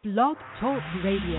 Blog Talk Radio.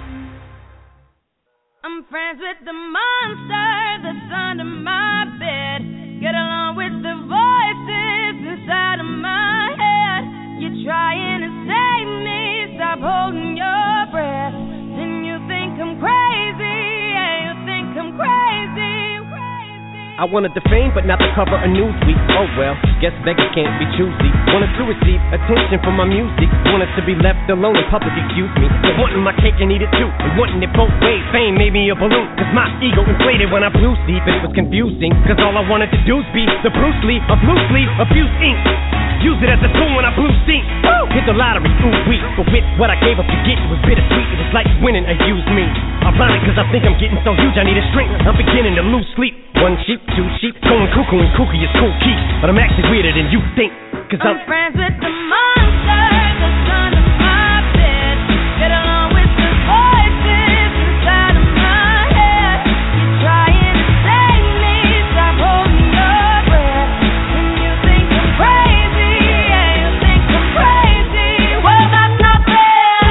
I'm friends with the monster that's under my bed. Get along with the voices inside of my head. You're trying to save me, stop holding your breath. Then you think I'm crazy, yeah, you think I'm crazy. I wanted the fame, but not the cover of Newsweek. Oh well, guess beggars can't be choosy. Wanted to receive attention from my music. Wanted to be left alone in public, excuse me. But wanting my cake and eat it too. And wanting it both ways. Fame made me a balloon. Cause my ego inflated when I blew Steve. And it was confusing. Cause all I wanted to do was be the Bruce Lee of loosely abused ink. Use it as a tool when I blew steam. Hit the lottery, ooh wee. But with what I gave up to get, it was bittersweet. It was like winning a used me. Ironic, cause I think I'm getting so huge I need a shrink. I'm beginning to lose sleep. One sheep, two sheep, going cuckoo and kooky is cool key. But I'm actually weirder than you think. Cause I'm friends with the monster that's under my bed. Get along with the voices inside of my head. You're trying to save me, stop holding your breath. And you think I'm crazy, yeah, you think I'm crazy. Well, that's not fair.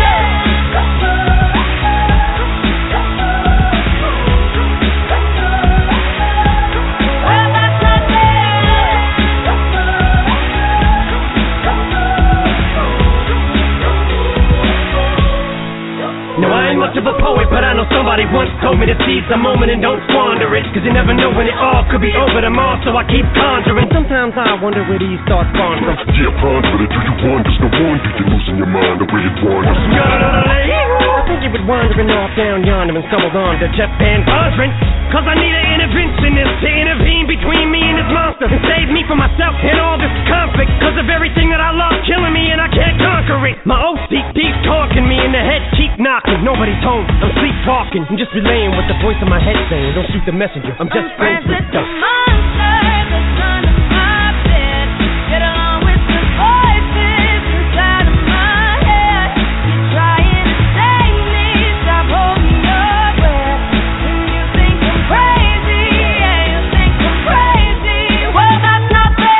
Much of a poet, but I know somebody once told me to seize the moment and don't squander it. Cause you never know when it all could be over tomorrow, so I keep conjuring. Sometimes I wonder where these thoughts spawn from. Yeah, ponder it, do you wonder? No wonder you're losing your mind the way it wanders. I think you was wandering off down yonder and stumbled on to Jeff Van Vondren. Cause I need an interventionist to intervene between me and this monster and save me from myself and all this conflict. Cause of everything that I love killing me and I can't conquer it. My OC deep talking me in the head, keep knocking. Nobody's home, I'm sleepwalking. I'm just relaying what the voice in my head saying. Don't shoot the messenger, I'm just friends with the monster that's under my bed. Get along with the voices inside of my head. You're trying to save me, stop holding your breath. And you think I'm crazy, yeah, you think I'm crazy. Well, that's not fair.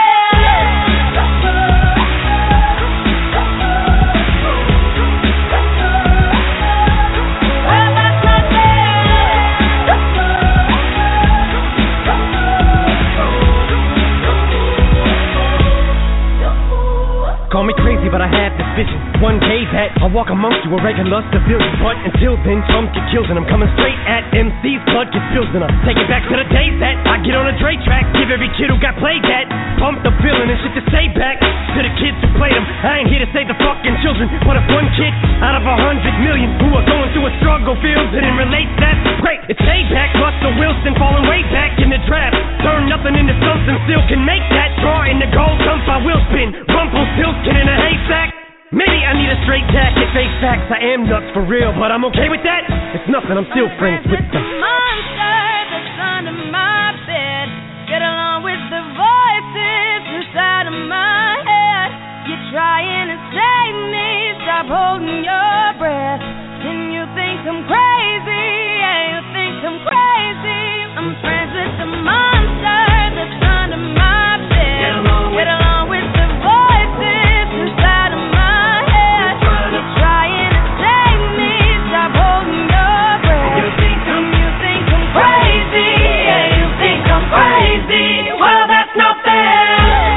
Call me crazy, but I had this vision. One day that I'll walk amongst you, a regular civilian. But until then, some get killed and I'm coming straight at MC's. Blood gets spilled and I take it back to the days that I get on a Dre track. Give every kid who got played that pump the feeling and shit to say back to the kids who played them. I ain't here to save the fucking children, but if one kid out of 100 million who are going through a struggle feels it and relates, that's great. It's payback. Russell Wilson falling way back in the draft. Turn nothing into something, still can make that draw in the gold dump. I will spin. Rumpelstiltskin in a haystack. Maybe I need a straight jacket, face facts. I am nuts for real, but I'm okay with that. It's nothing, I'm still friends with the monster that's under my bed. Get along with the voices inside of my head. You're trying to save me, stop holding your breath. Then you think I'm crazy, yeah, you think I'm crazy. I'm friends with the monster that's under my bed. Get along with the voices inside of my head. You're trying to save me, stop holding your breath. And you think I'm crazy, yeah, you think I'm crazy. Well, that's not fair.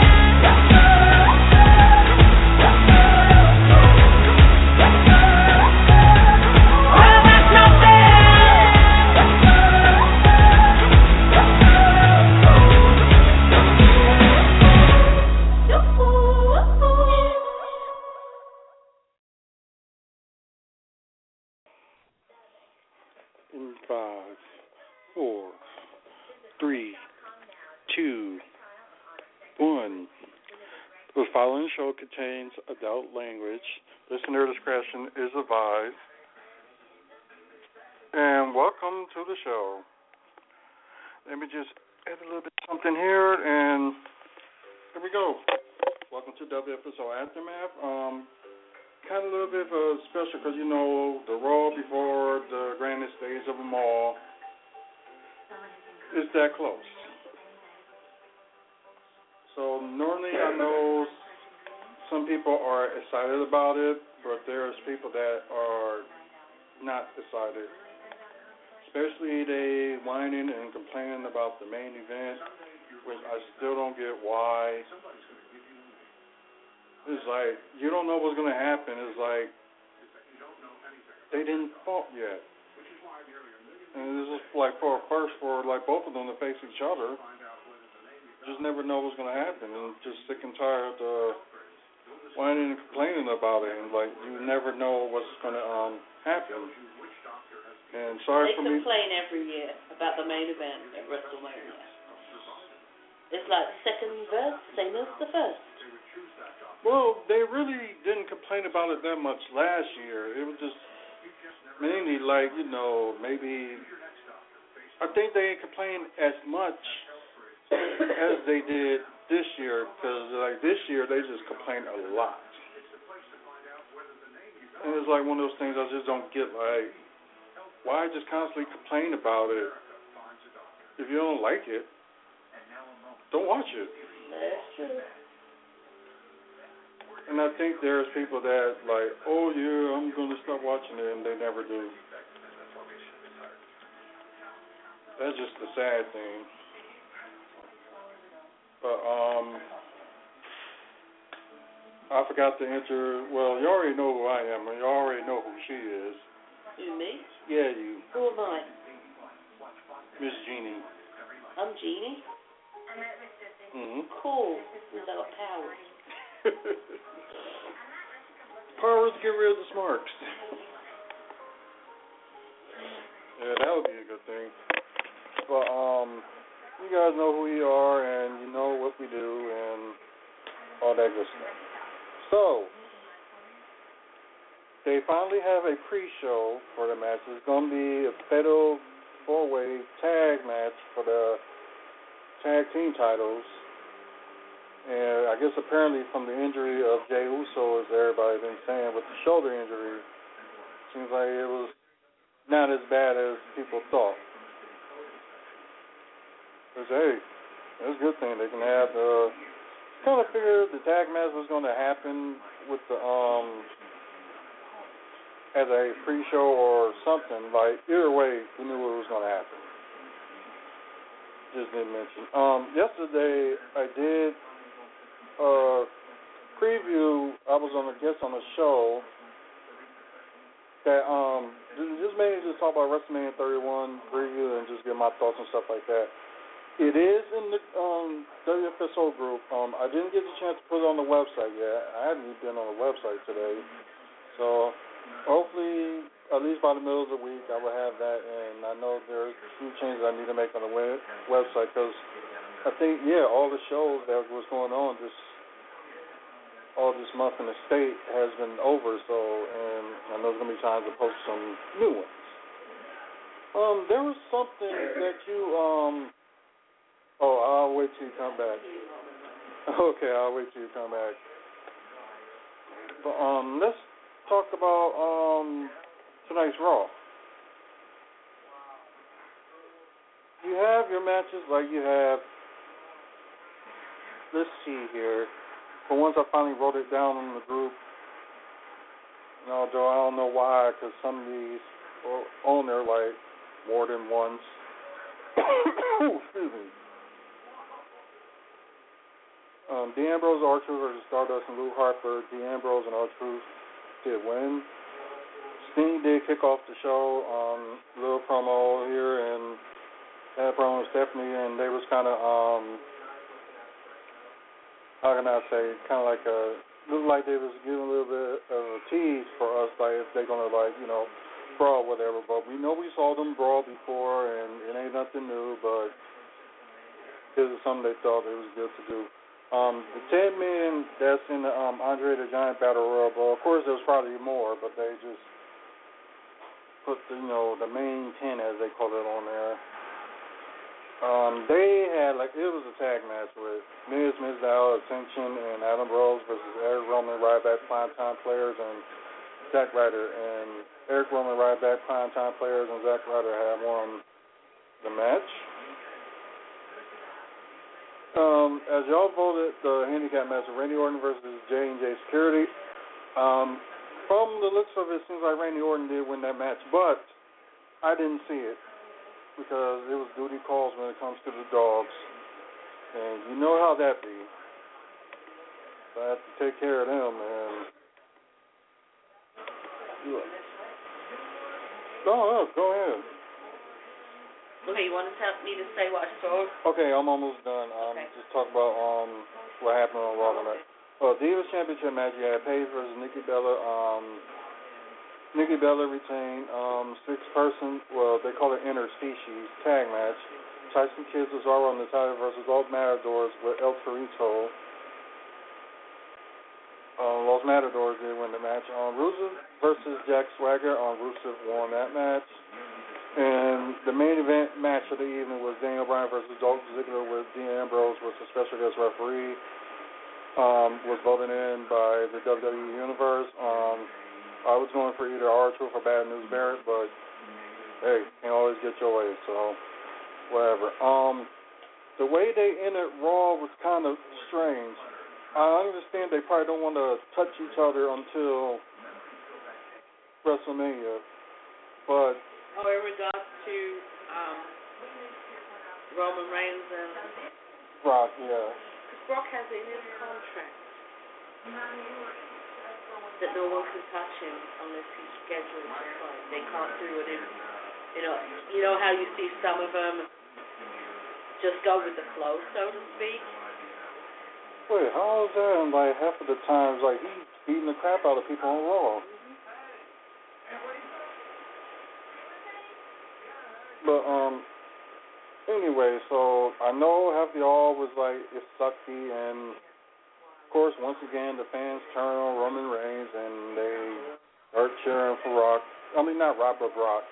In 5, 4, 3, 2, 1. The following show contains adult language. Listener discretion is advised. And welcome to the show. Let me just add a little bit of something here, and here we go. Welcome to WFSO Aftermath. Kind of a little bit of a special because, you know, the Raw before the grandest days of them all is that close. So normally I know some people are excited about it, but there's people that are not excited. Especially they whining and complaining about the main event, which I still don't get why. It's like, you don't know what's going to happen. It's like, they didn't fought yet. And this is like for like both of them to face each other. Just never know what's going to happen. And just sick and tired of whining and complaining about it. And like, you never know what's going to happen. And sorry they for me. They complain every year about the main event at WrestleMania. It's like the second verse, same as the first. Well, they really didn't complain about it that much last year. It was just mainly like, maybe I think they didn't complain as much as they did this year, because like this year they just complained a lot. And it's like one of those things I just don't get, like, why just constantly complain about it? If you don't like it, don't watch it. That's true. And I think there's people that like, oh yeah, I'm going to stop watching it, and they never do. That's just the sad thing. But I forgot to enter. Well, you already know who I am, and you already know who she is. You, me? Yeah, you. Who am I? Miss Jeannie. I'm Jeannie. Cool. Because I got powers. Powers get rid of the smarks. Yeah, that would be a good thing. But you guys know who we are, and you know what we do, and all that good stuff. So they finally have a pre-show for the match. It's going to be a fatal four-way tag match for the tag team titles. And I guess apparently from the injury of Jey Uso, as everybody's been saying, with the shoulder injury, seems like it was not as bad as people thought. But hey, it's a good thing. They can have the... kind of figured the tag match was going to happen with the... as a pre-show or something. Like, either way, we knew what was going to happen. Just didn't mention. Yesterday, I did preview. I was on a guest on a show that just mainly just talk about WrestleMania 31 preview and just get my thoughts and stuff like that. It is in the WFSO group. I didn't get the chance to put it on the website yet. I haven't been on the website today. So hopefully, at least by the middle of the week, I will have that. And I know there's a few changes I need to make on the website because I think, all the shows that was going on all this month in the state has been over. So, and I know there's going to be times to post some new ones. There was something that you... Oh, I'll wait till you come back. Okay, I'll wait till you come back. But let's talk about tonight's Raw. You have your matches like you have. Let's see here. For once, I finally wrote it down in the group. Although I don't know why, because some of these are on there like more than once. Excuse me. Dean Ambrose, R-Truth versus Stardust and Luke Harper. Dean Ambrose and R-Truth did win. Sting did kick off the show. Little promo here, and that promo was Stephanie, and they was kind of, how can I say, kind of like looked like they was giving a little bit of a tease for us, like if they're gonna brawl, whatever. But we know we saw them brawl before, and it ain't nothing new. But this is something they thought it was good to do. The 10 men that's in the Andre the Giant Battle Royal, of course there was probably more, but they just put the main 10 as they call it on there. They had it was a tag match with Miz, Mizdow, Ascension, and Adam Rose versus Eric Rowan, Ryback, Primetime Players, and Zack Ryder. And Eric Rowan, Ryback, Primetime Players, and Zack Ryder had won the match. As y'all voted the handicap match of Randy Orton versus J&J Security, From the looks of it, it seems like Randy Orton did win that match, but I didn't see it because it was duty calls when it comes to the dogs, and you know how that be. So I have to take care of them, and no, go ahead. Okay, you want to tell me to say what I saw? Okay, I'm almost done. Okay. Just talk about what happened on Raw tonight. Divas Championship match, you had Paige versus Nikki Bella. Nikki Bella retained 6-person, well, they call it interspecies tag match. Tyson Kidd, Cesaro, and Natalya versus Los Matadors with El Torito. Los Matadors did win the match. Rusev versus Jack Swagger. Rusev won that match. And the main event match of the evening was Daniel Bryan versus Dolph Ziggler, with Dean Ambrose was the special guest referee. Was voted in by the WWE Universe. I was going for either R-Truth or Bad News Barrett, but hey, can't always get your way, so whatever. The way they ended Raw was kind of strange. I understand they probably don't want to touch each other until WrestleMania, but in regards to Roman Reigns and Brock, yeah. Because Brock has it in his contract that no one can touch him unless he's scheduled to fight. They can't do it in, you know how you see some of them just go with the flow, so to speak. Wait, how is that? And like half of the times, like he's beating the crap out of people on Raw. But anyway, so I know half the all was like it's sucky, and of course, once again, the fans turn on Roman Reigns and they are cheering for Rock. I mean, not Rock, but Brock.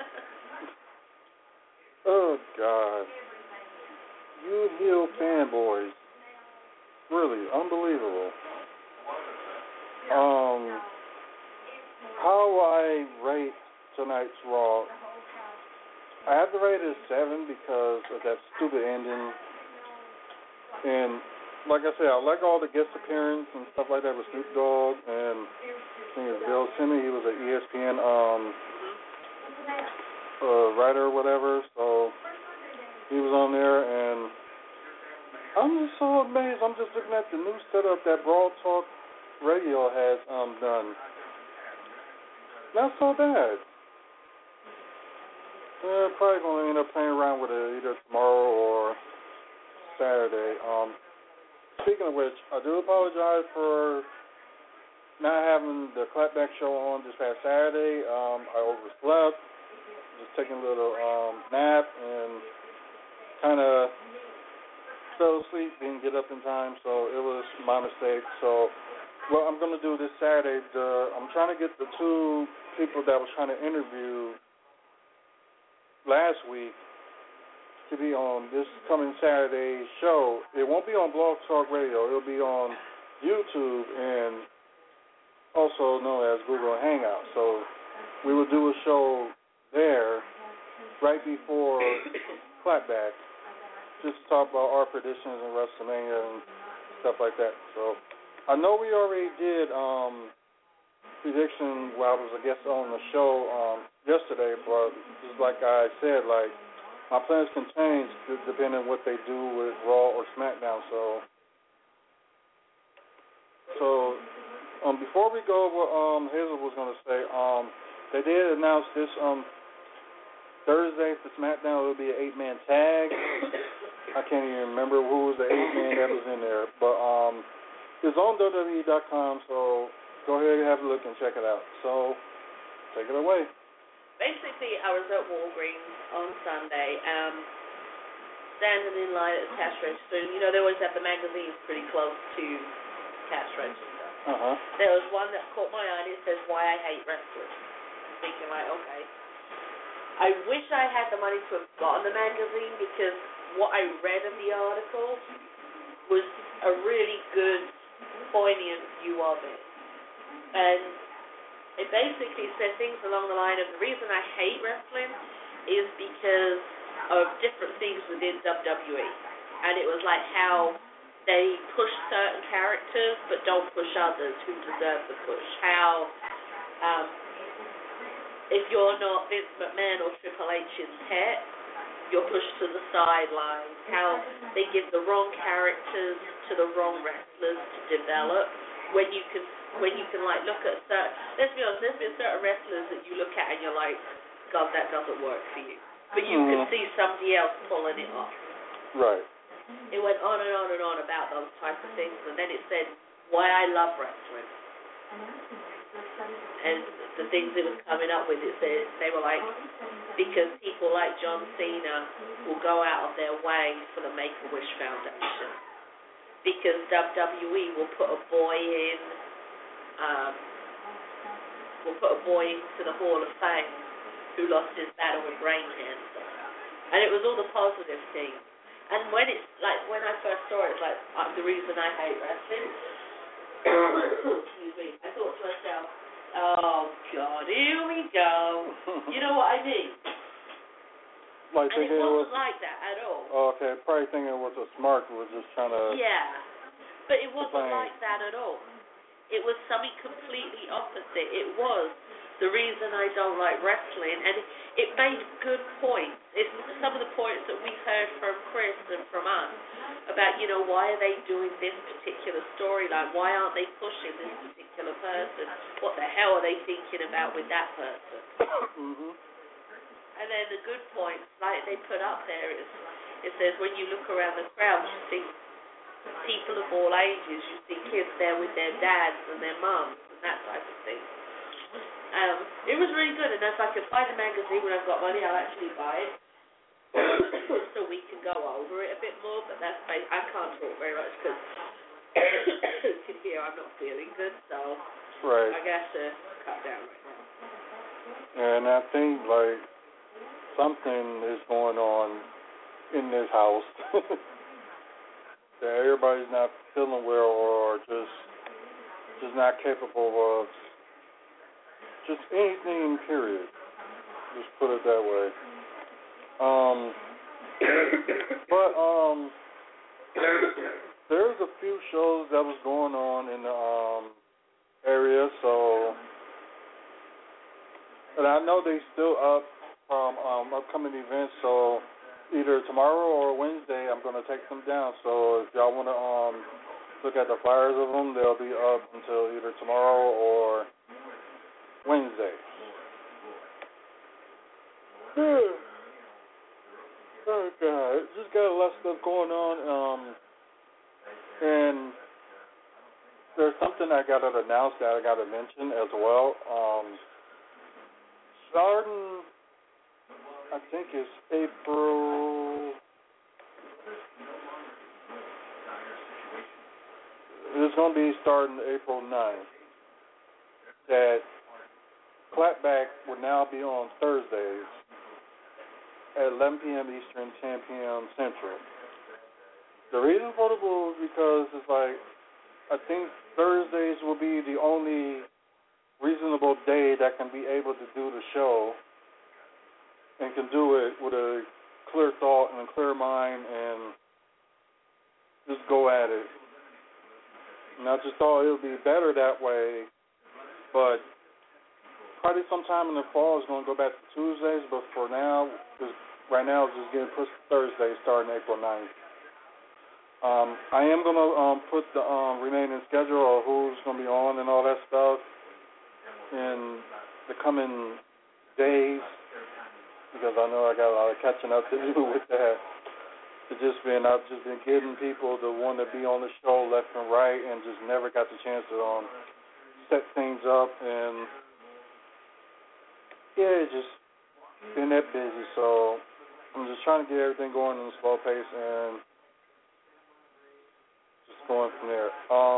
Oh God, you heel fanboys, really unbelievable. How I rate tonight's Raw? I have to rate it a 7 because of that stupid ending. And like I said, I like all the guest appearances and stuff like that with Snoop Dogg and I think it's Bill Simmons. He was an ESPN writer or whatever, so he was on there, and I'm just so amazed. I'm just looking at the new setup that Brawl Talk Radio has done. Not so bad. Probably going to end up playing around with it either tomorrow or Saturday. Speaking of which, I do apologize for not having the Clapback show on this past Saturday. I overslept, just taking a little nap, and kind of fell asleep, didn't get up in time, so it was my mistake. So what I'm going to do this Saturday, I'm trying to get the 2 people that I was trying to interview last week to be on this coming Saturday show. It won't be on Blog Talk Radio. It'll be on YouTube and also known as Google Hangout. So we will do a show there right before Clapback, just to talk about our predictions in WrestleMania and stuff like that. So I know we already did prediction while I was a guest on the show yesterday, but just like I said, like my plans can change depending on what they do with Raw or SmackDown. So before we go, what Hazel was going to say, they did announce this Thursday for SmackDown. It will be an 8-man tag. I can't even remember who was the 8-man that was in there, but it's on WWE.com. So go ahead and have a look and check it out. So take it away. Basically, I was at Walgreens on Sunday, standing in line at the cash register. You know, they always have the magazines pretty close to cash register. There was one that caught my eye, and it says, "Why I Hate Wrestling." I'm thinking, like, okay. I wish I had the money to have gotten the magazine, because what I read in the article was a really good, poignant view of it. And it basically said things along the line of, the reason I hate wrestling is because of different things within WWE. And it was like how they push certain characters but don't push others who deserve the push. How if you're not Vince McMahon or Triple H's pet, you're pushed to the sidelines. How they give the wrong characters to the wrong wrestlers to develop. When you can like look at certain, let's be honest, there's been certain wrestlers that you look at and you're like, God, that doesn't work for you. But you can see somebody else pulling it off. Right. It went on and on and on about those types of things, and then it said why I love wrestling. And the things it was coming up with, it said they were like, because people like John Cena will go out of their way for the Make-A-Wish Foundation. Because WWE will put a boy into the Hall of Fame who lost his battle with brain cancer. And it was all the positive things. And when it's like, when I first saw it, it's like the reason I hate wrestling. Excuse me. I thought to myself, oh God, here we go. You know what I mean? Like and it wasn't like that at all. Oh, okay, probably thinking it was a smart who was just trying to. Yeah, but it wasn't like that at all. It was something completely opposite. It was the reason I don't like wrestling, and it made good points. It's some of the points that we've heard from Chris and from us about, you know, why are they doing this particular storyline? Why aren't they pushing this particular person? What the hell are they thinking about with that person? And then the good points, like they put up there, it says when you look around the crowd, you see people of all ages. You see kids there with their dads and their mums and that type of thing. It was really good, and if I could find a magazine when I've got money, I'll actually buy it so we can go over it a bit more. But that's I can't talk very much because you can hear I'm not feeling good, so right. I guess to cut down right now. And I think like something is going on in this house that everybody's not feeling well or just not capable of just anything, period. Just put it that way. But there's a few shows that was going on in the area, so, and I know they still up from upcoming events, so either tomorrow or Wednesday I'm going to take them down. So if y'all want to look at the flyers of them, they'll be up until either tomorrow or Wednesday. Oh God, just got a lot of stuff going on, and there's something I got to announce that I got to mention as well. Starting, I think it's April. It's going to be starting April 9th. That Clapback will now be on Thursdays at 11 p.m. Eastern, 10 p.m. Central. The reason for the move is because it's like, I think Thursdays will be the only reasonable day that can be able to do the show and can do it with a clear thought and a clear mind and just go at it. And I just thought it would be better that way, but probably sometime in the fall it's going to go back to Tuesdays, but for now, right now it's just getting pushed to Thursday starting April 9th. I am going to put the remaining schedule of who's going to be on and all that stuff in the coming days, because I know I got a lot of catching up to do with that. I've just been getting people to want to be on the show left and right and just never got the chance to set things up, and yeah, just been that busy, so I'm just trying to get everything going in a slow pace and just going from there.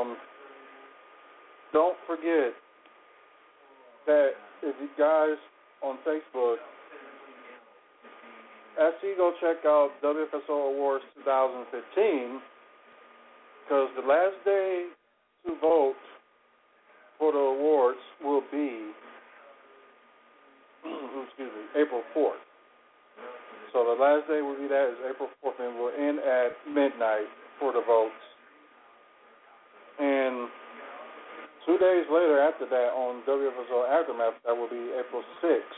Don't forget that if you guys on Facebook, after you go check out WFSO Awards 2015, because the last day to vote for the awards will be April 4th. So the last day will be that is April 4th, and we'll end at midnight for the votes. And to 2 days later after that on WFSO Aftermath, that will be April 6th.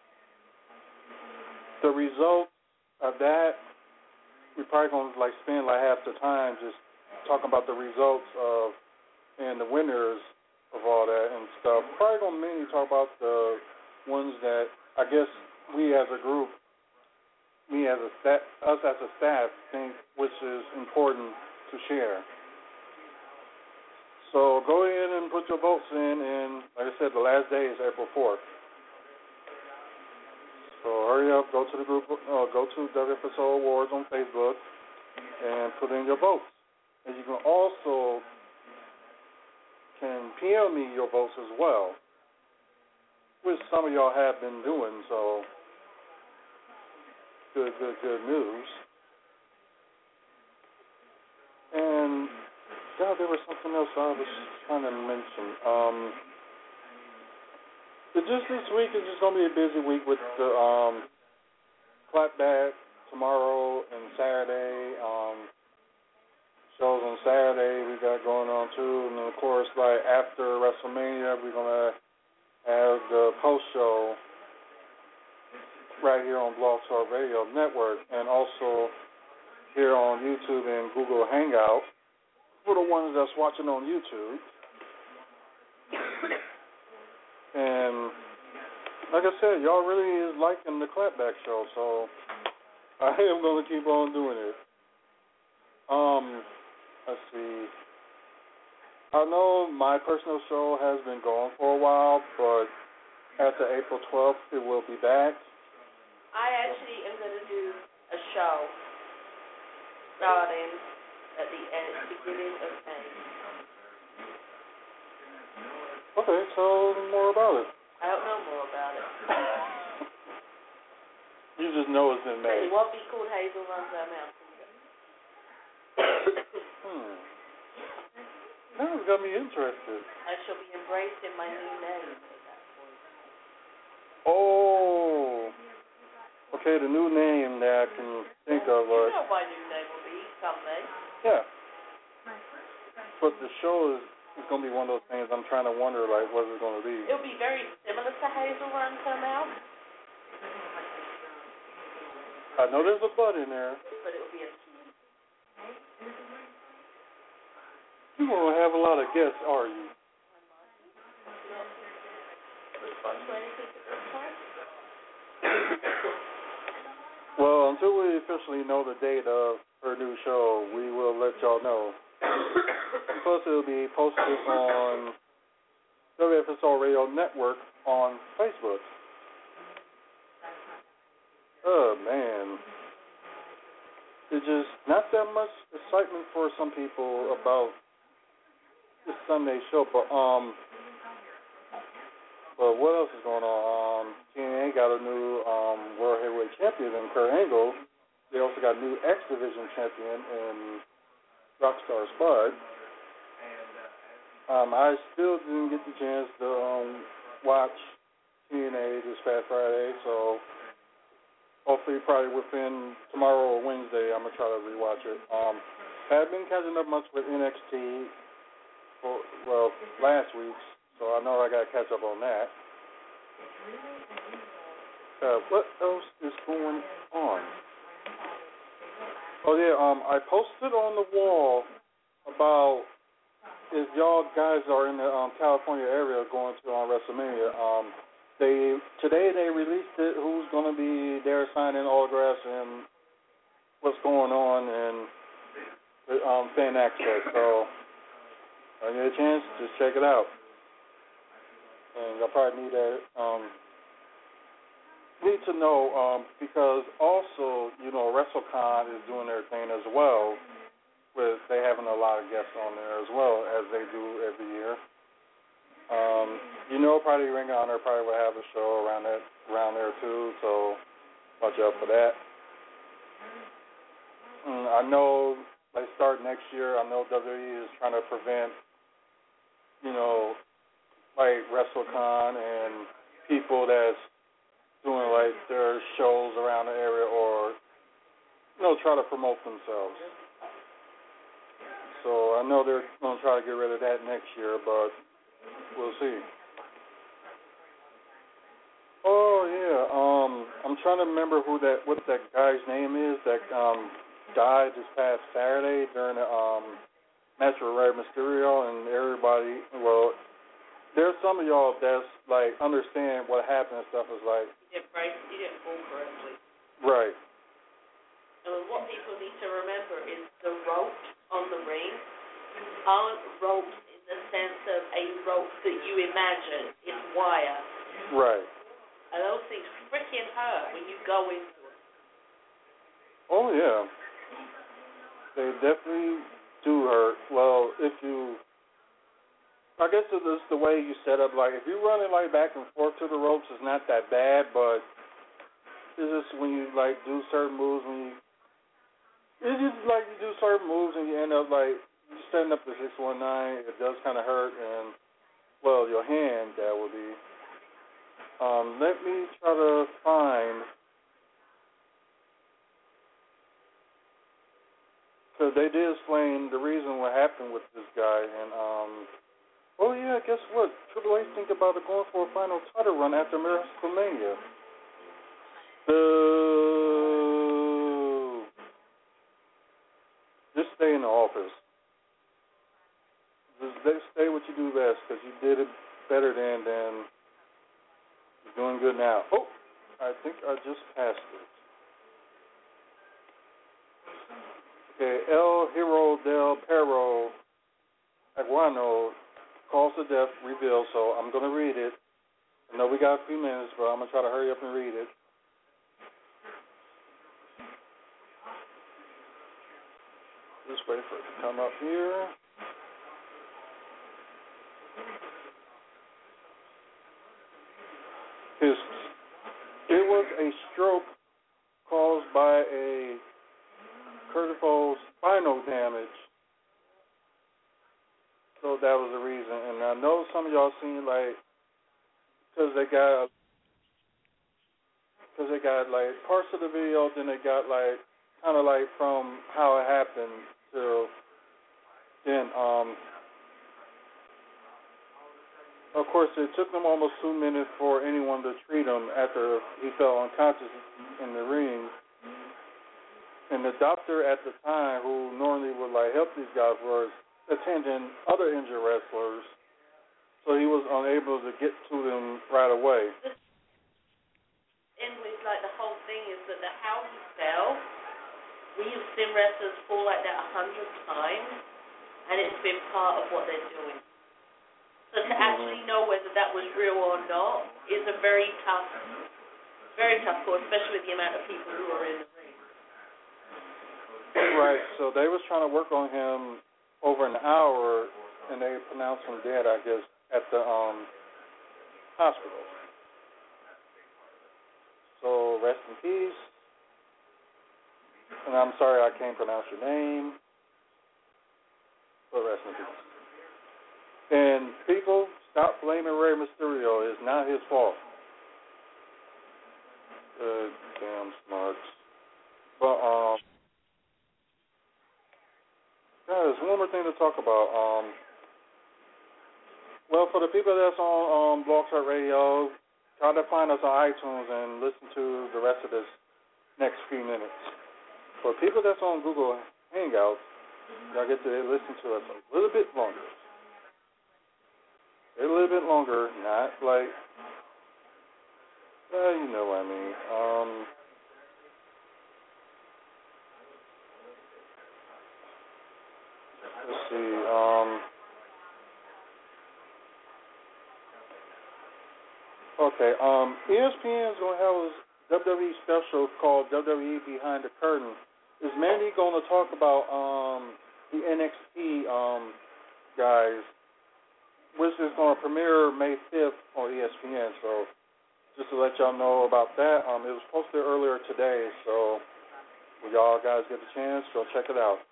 The results of that, we're probably going to spend half the time just talking about the results of and the winners of all that and stuff. Probably going to mainly talk about the ones that I guess we as a group, us as a staff, think which is important to share. So go ahead and put your votes in, and like I said, the last day is April 4th. So hurry up, go to the group, go to WFSO Awards on Facebook, and put in your votes. And you can also PM me your votes as well, which some of y'all have been doing. So good news. And God, there was something else I was trying to mention. Just this week is just going to be a busy week with the clapback tomorrow and Saturday. Shows on Saturday we got going on too, and of course, after WrestleMania, we're going to have the post show right here on Blog Talk Radio Network, and also here on YouTube and Google Hangout for the ones that's watching on YouTube. And like I said, y'all really is liking the clapback show, so I am going to keep on doing it. Let's see. I know my personal show has been going for a while, but after April 12th, it will be back. I actually am going to do a show starting at the beginning of May. Okay, so more about it. I don't know more about it. You just know it's in May. It won't be called Hazel Runs Her Mouth. Now it's got me interested. I shall be embraced in my new name at that point. Oh. Okay, the new name that I can think of. You know what my new name will be someday. Yeah. But the show is going to be one of those things I'm trying to wonder, what is it going to be? It'll be very similar to Hazel Runs Her Mouth. I know there's a but in there. But it'll be a You won't have a lot of guests, are you? Well, until we officially know the date of her new show, we will let y'all know. Plus, it'll be posted on WFSO Radio Network on Facebook. Oh, man. It's just not that much excitement for some people about this Sunday show, but what else is going on? TNA got a new World Heavyweight Champion in Kurt Angle. They also got a new X Division champion in Rockstar Spud. I still didn't get the chance to watch TNA this past Friday, so hopefully probably within tomorrow or Wednesday I'm going to try to rewatch it. I haven't been catching up much with NXT last week, so I know I got to catch up on that. What else is going on? Oh, yeah, I posted on the wall about if y'all guys are in the California area going to WrestleMania. Today they released it, who's going to be there signing autographs and what's going on and fan access. So when you get a chance, just check it out. And you'll probably need to know because also, WrestleCon is doing their thing as well, with they having a lot of guests on there as well as they do every year. Probably Ring of Honor probably will have a show around there too, so watch out for that. I know they start next year. I know WWE is trying to prevent, WrestleCon and people that's doing their shows around the area or try to promote themselves. So I know they're going to try to get rid of that next year, but we'll see. Oh yeah, I'm trying to remember what that guy's name is that died this past Saturday during the match with Rey Mysterio, and everybody. Well, there's some of y'all that's like understand what happened and stuff. Is like He didn't fall correctly. right. And what people need to remember is the ropes on the ring aren't ropes in the sense of a rope that you imagine. It's wire. Right. And those things freaking hurt when you go into them. Oh yeah. They definitely do hurt. Well, I guess it's the way you set up. Like if you're running like back and forth to the ropes, it's not that bad. But it's just when you like do certain moves, it's just like you do certain moves and you end up like setting up the 619. It does kind of hurt, and well, your hand that would be. Let me try to find. Because they did explain the reason what happened with this guy, and oh yeah, guess what? Triple H think about it going for a final title run after WrestleMania. Just stay in the office. Just stay what you do best, because you did it better then. You're doing good now. Oh, I think I just passed it. Okay, El Hero del Perro Aguano calls to death revealed, so I'm going to read it. I know we got a few minutes, but I'm going to try to hurry up and read it. Just wait for it to come up here. It was a stroke caused by a critical spinal damage. So that was the reason. And I know some of y'all seen like, because they got like parts of the video, then they got like kind of like from how it happened to then of course it took them almost 2 minutes for anyone to treat him after he fell unconscious in the ring. And the doctor at the time, who normally would like help these guys, was attending other injured wrestlers, so he was unable to get to them right away. And with like the whole thing is that how he fell, we have seen wrestlers fall like that 100 times, and it's been part of what they're doing. So to actually know whether that was real or not is a very tough call, especially with the amount of people who are in the ring. Right, so they was trying to work on him over an hour, and they pronounced him dead, I guess, at the hospital. So rest in peace. And I'm sorry I can't pronounce your name, but rest in peace. And people, stop blaming Rey Mysterio. It's not his fault. Good damn smarts. But guys, one more thing to talk about. Well, for the people that's on Blog Talk Radio, try to find us on iTunes and listen to the rest of this next few minutes. For people that's on Google Hangouts, y'all get to listen to us a little bit longer. Not like, you know what I mean. Let's see. Okay. ESPN is going to have a WWE special called WWE Behind the Curtain. Is Mandy going to talk about the NXT guys, which is going to premiere May 5th on ESPN. So just to let y'all know about that, it was posted earlier today. So when y'all guys get the chance, go check it out.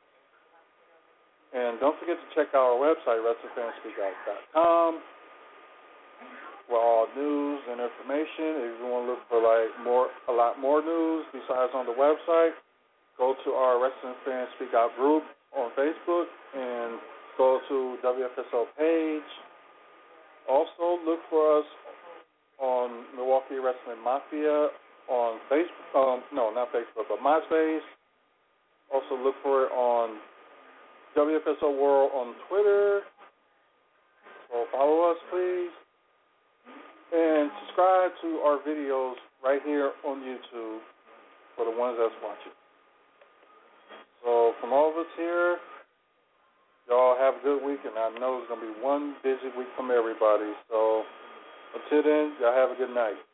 And don't forget to check out our website, WrestlingFansSpeakOut.com, for all news and information. If you want to look for a lot more news besides on the website, go to our Wrestling Fans Speak Out group on Facebook and go to WFSO page Also, look for us on Milwaukee Wrestling Mafia on Facebook. No, not Facebook, but MySpace. Also, look for it on WFSO World on Twitter. So follow us, please. And subscribe to our videos right here on YouTube for the ones that's watching. So from all of us here, y'all have a good week, and I know it's going to be one busy week from everybody. So until then, y'all have a good night.